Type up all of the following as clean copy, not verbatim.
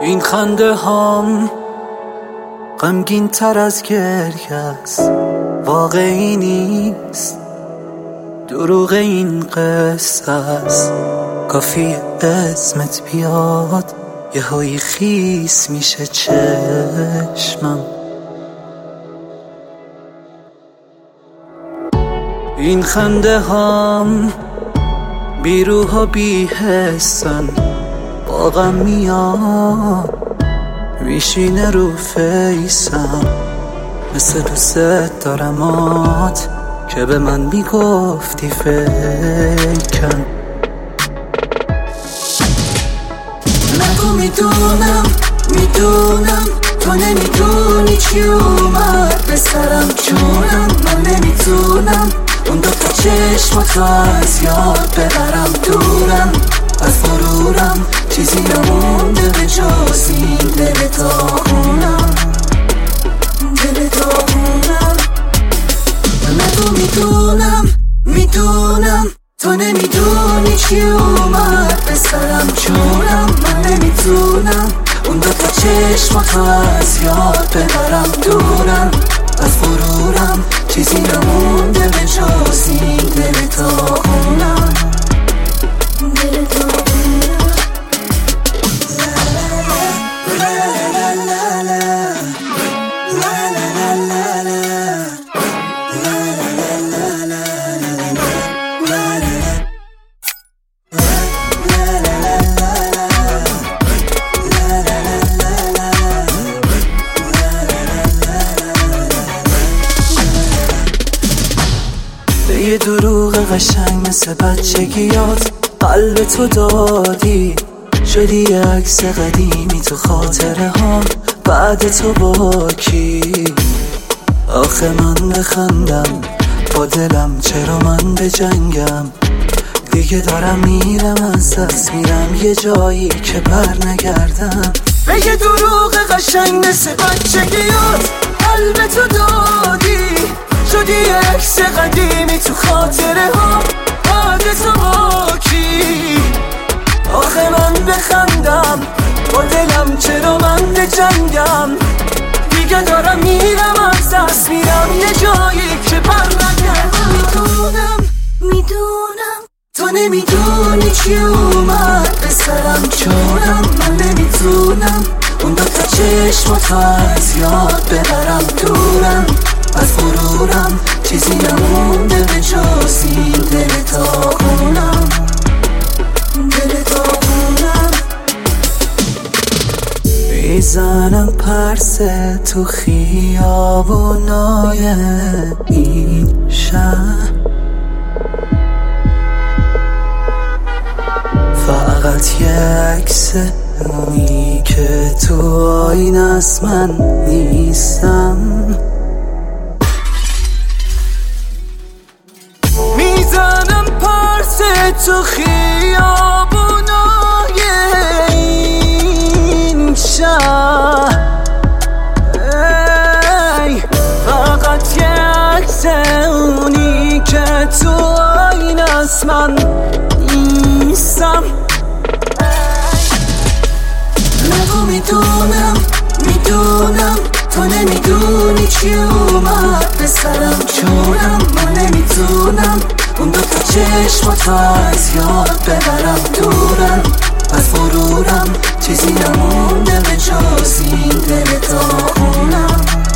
این خنده هام غمگین تر از گریه است، واقعی نیست، دروغ این قصه است. کافی اسمت بیاد یه هایی خیس میشه چشمم. این خنده هام بی روح و بی حسن، با غم میاد میشینه رو فیسم. مثل دوست دارمات که به من میگفتی فیکن. نگو میدونم تو نمیدونی چی اومد به سرم جونم. من نمیتونم اون دوتا چشماتو از یاد ببرم دورم. از غرورم چیزی نمونده به جز این دل داغونم. نگو میدونم تو نمیدونی چی اومد به سرم جونم. من نمیتونم اون دوتا چشماتو از یاد ببرم دورم. از غرورم چیزی نمونده به جز این دل داغونم. یه دروغ قشنگ مثل بچگیات قلب تو دادی، شدی یه عکس قدیمی تو خاطره ها بعد تو با کی. آخه من بخندم با دلم، چرا من بجنگم؟ دیگه دارم میرم از دست میرم یه جایی که بر نگردم. به یه دروغ قشنگ مثل بچگیات قلب تو دادی، شدی یه عکس قدیمی تو خاطره ها بعد تو با کی. آخه من بخندم با دلم، چرا من بجنگم؟ دیگه دارم میرم از دست میرم یه جایی که بر نگردم. میدونم تو نمیدونی چی اومد به سرم جونم. من نمیتونم اون دوتا چشماتو از یاد ببرم دورم. از غرورم چیزی نمونده به جز این دل داغونم. میزنم پرسه تو خیابونای این شهر، فقط یه عکس اونی که تو آینه است من نیستم. میزنم پرسه تو خیابونای این شهر، فقط یه عکس اونی که تو آینه است من نیستم. نگو میدونم تو نمیدونی چی اومد به سرم جونم. من نمیتونم اون دوتا چشماتو از یاد ببرم دورم. از غرورم چیزی نمونده به جز این دل داغونم.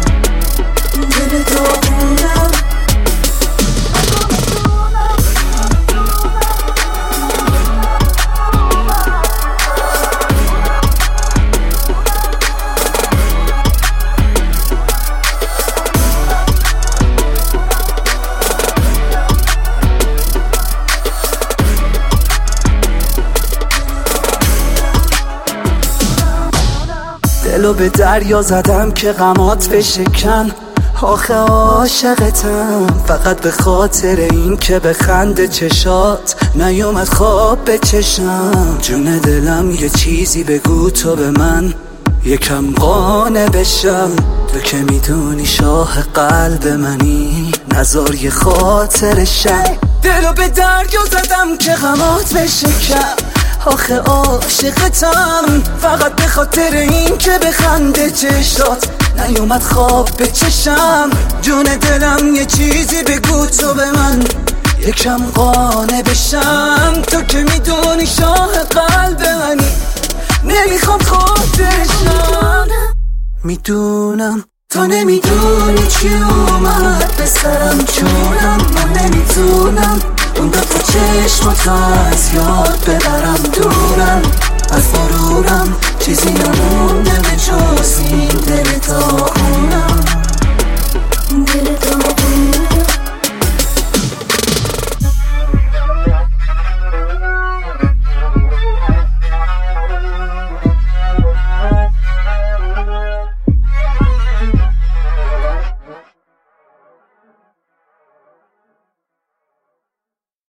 دلو به دریا زدم که غمات بشکن. آخه عاشقتم فقط به خاطر این که بخنده چشات نیومد خواب به چشم. جون دلم یه چیزی بگو تو به من، یکم قانع بشم. تو که میدونی شاه قلب منی، نزار یه خاطر شم. دلو به دریا زدم که غمات بشکن. آخه عاشقتم فقط به خاطر این که بخنده چشات نیومد خواب به چشم. جون دلم یه چیزی بگو تو به من یکم قانع بشم. تو که میدونی شاه قلب منی نمیخوام خود بشم. میدونم تو نمیدونی چی اومد به سرم جونم. من نمیتونم اون دفعه چشماتو از یاد ببرم دورم از مرورم چیزی نمون